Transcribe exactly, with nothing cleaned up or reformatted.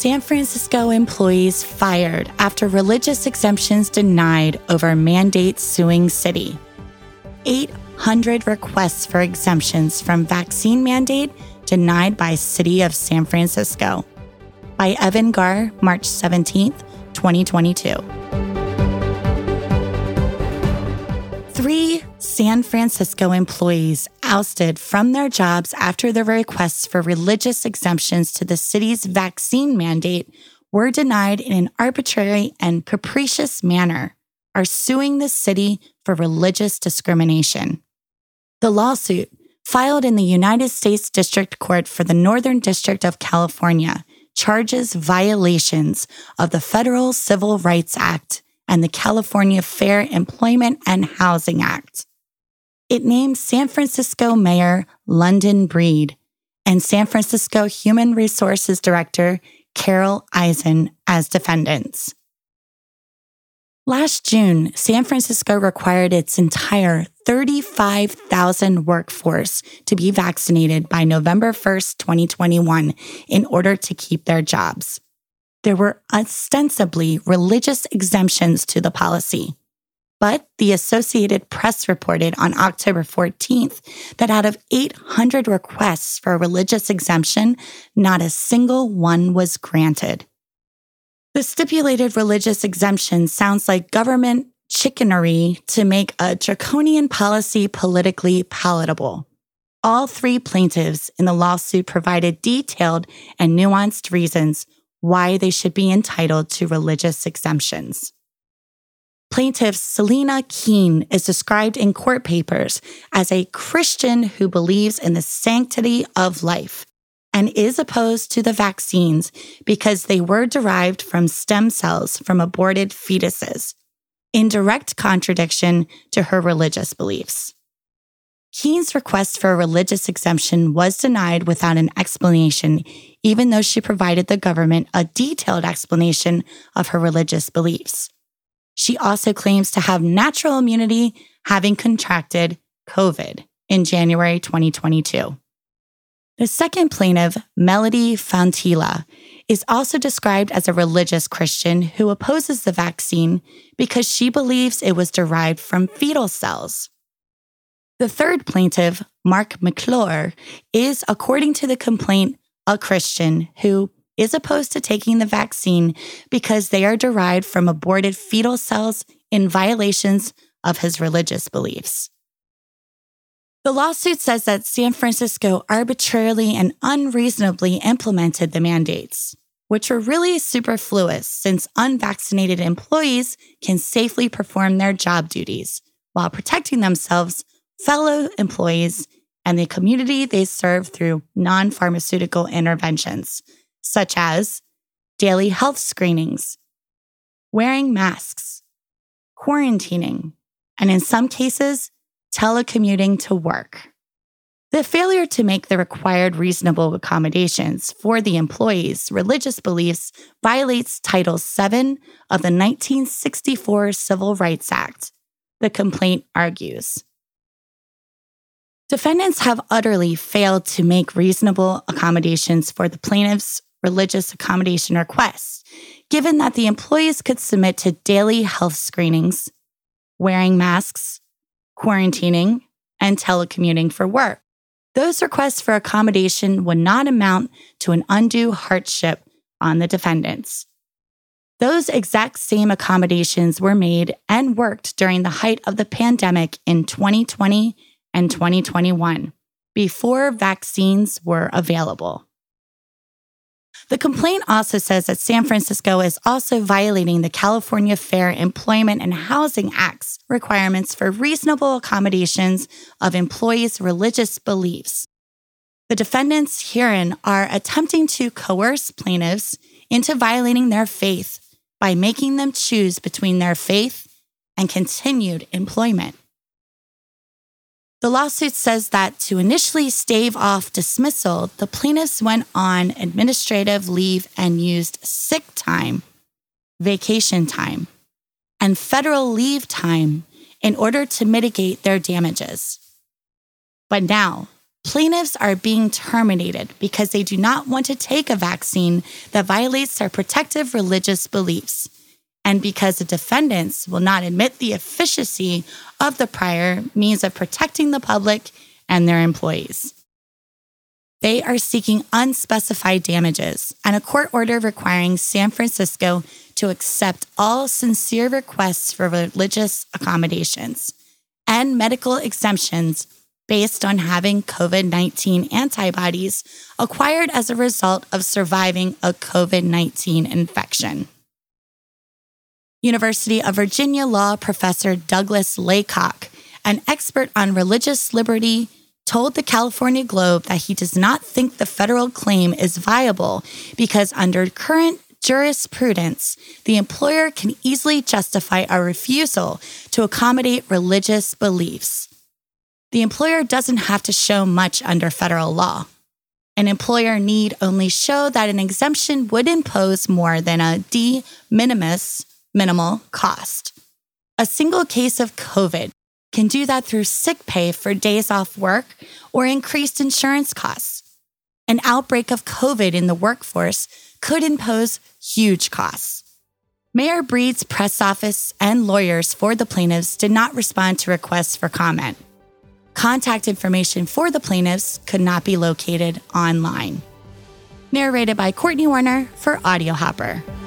San Francisco employees fired after religious exemptions denied over mandate suing city. eight hundred requests for exemptions from vaccine mandate denied by City of San Francisco. By Evan Gar, March seventeenth, twenty twenty-two. Three San Francisco employees ousted from their jobs after their requests for religious exemptions to the city's vaccine mandate were denied in an arbitrary and capricious manner, are suing the city for religious discrimination. The lawsuit, filed in the United States District Court for the Northern District of California, charges violations of the Federal Civil Rights Act and the California Fair Employment and Housing Act. It names San Francisco Mayor London Breed and San Francisco Human Resources Director Carol Eisen as defendants. Last June, San Francisco required its entire thirty-five thousand workforce to be vaccinated by November first, twenty twenty-one, in order to keep their jobs. There were ostensibly religious exemptions to the policy, but the Associated Press reported on October fourteenth that out of eight hundred requests for a religious exemption, not a single one was granted. The stipulated religious exemption sounds like government chicanery to make a draconian policy politically palatable. All three plaintiffs in the lawsuit provided detailed and nuanced reasons why they should be entitled to religious exemptions. Plaintiff Selena Keene is described in court papers as a Christian who believes in the sanctity of life and is opposed to the vaccines because they were derived from stem cells from aborted fetuses, in direct contradiction to her religious beliefs. Keene's request for a religious exemption was denied without an explanation, even though she provided the government a detailed explanation of her religious beliefs. She also claims to have natural immunity, having contracted COVID in January twenty twenty-two. The second plaintiff, Melody Fantilla, is also described as a religious Christian who opposes the vaccine because she believes it was derived from fetal cells. The third plaintiff, Mark McClure, is, according to the complaint, a Christian who is opposed to taking the vaccine because they are derived from aborted fetal cells in violations of his religious beliefs. The lawsuit says that San Francisco arbitrarily and unreasonably implemented the mandates, which were really superfluous since unvaccinated employees can safely perform their job duties while protecting themselves, fellow employees, and the community they serve through non-pharmaceutical interventions, such as daily health screenings, wearing masks, quarantining, and in some cases, telecommuting to work. The failure to make the required reasonable accommodations for the employees' religious beliefs violates Title seven of the nineteen sixty-four Civil Rights Act, the complaint argues. Defendants have utterly failed to make reasonable accommodations for the plaintiffs' religious accommodation requests, given that the employees could submit to daily health screenings, wearing masks, quarantining, and telecommuting for work. Those requests for accommodation would not amount to an undue hardship on the defendants. Those exact same accommodations were made and worked during the height of the pandemic in twenty twenty and twenty twenty-one, before vaccines were available. The complaint also says that San Francisco is also violating the California Fair Employment and Housing Act's requirements for reasonable accommodations of employees' religious beliefs. The defendants herein are attempting to coerce plaintiffs into violating their faith by making them choose between their faith and continued employment. The lawsuit says that to initially stave off dismissal, the plaintiffs went on administrative leave and used sick time, vacation time, and federal leave time in order to mitigate their damages. But now, Plaintiffs are being terminated because they do not want to take a vaccine that violates their protective religious beliefs, and because the defendants will not admit the efficacy of the prior means of protecting the public and their employees. They are seeking unspecified damages and a court order requiring San Francisco to accept all sincere requests for religious accommodations and medical exemptions based on having COVID nineteen antibodies acquired as a result of surviving a COVID nineteen infection. University of Virginia law professor Douglas Laycock, an expert on religious liberty, told the California Globe that he does not think the federal claim is viable because under current jurisprudence, the employer can easily justify a refusal to accommodate religious beliefs. The employer doesn't have to show much under federal law. An employer need only show that an exemption would impose more than a de minimis minimal cost. A single case of COVID can do that through sick pay for days off work or increased insurance costs. An outbreak of COVID in the workforce could impose huge costs. Mayor Breed's press office and lawyers for the plaintiffs did not respond to requests for comment. Contact information for the plaintiffs could not be located online. Narrated by Courtney Warner for Audio Hopper.